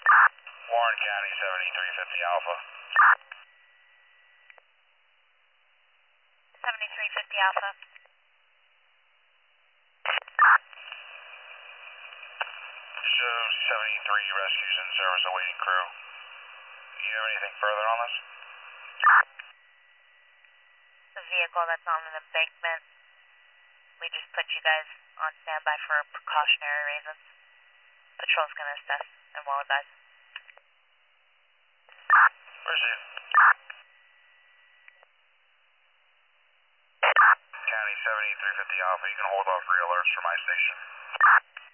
Warren County 7350 Alpha. 7350 Alpha. Shows 73 rescues in service awaiting crew. Do you have anything further on this? The vehicle that's on an embankment. We just put you guys on standby for precautionary reasons. Patrol's going to assess and will advise. Proceed. County 7350 Alpha, you can hold off re-alerts for my station.